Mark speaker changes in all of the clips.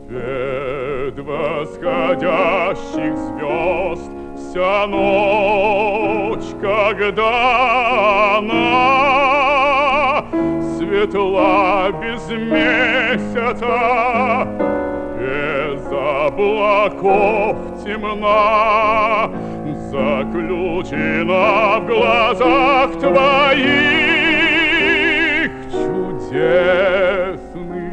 Speaker 1: Свет восходящих звезд, вся ночь, когда она светла без месяца, без облаков темна, заключена в глазах твоих чудесных.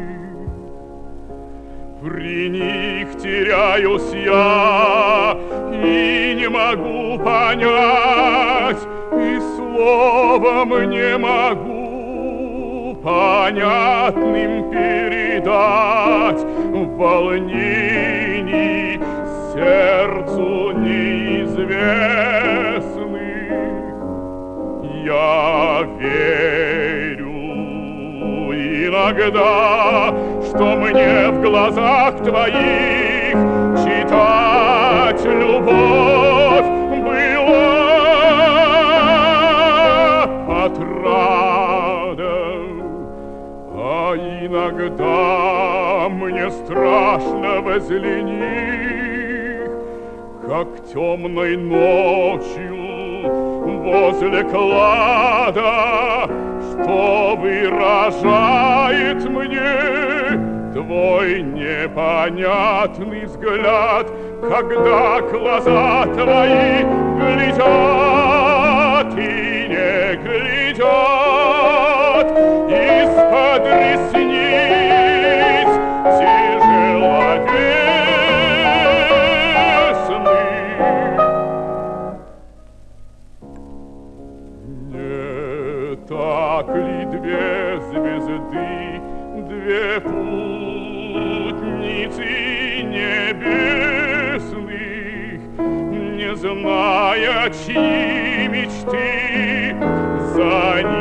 Speaker 1: При них теряюсь я и не могу понять, и словом не могу понятным передать волнений сердцу неизвестных. Я верю иногда, что мне в глазах твоих читать любовь была отрадой, а иногда мне страшно возле них, как темной ночью возле клада, что выражает мне твой непонятный взгляд, когда глаза твои глядят и не глядят из-под ресниц тяжеловесных. Не так ли две звезды, две путницы небесных, не зная, чьи мечты за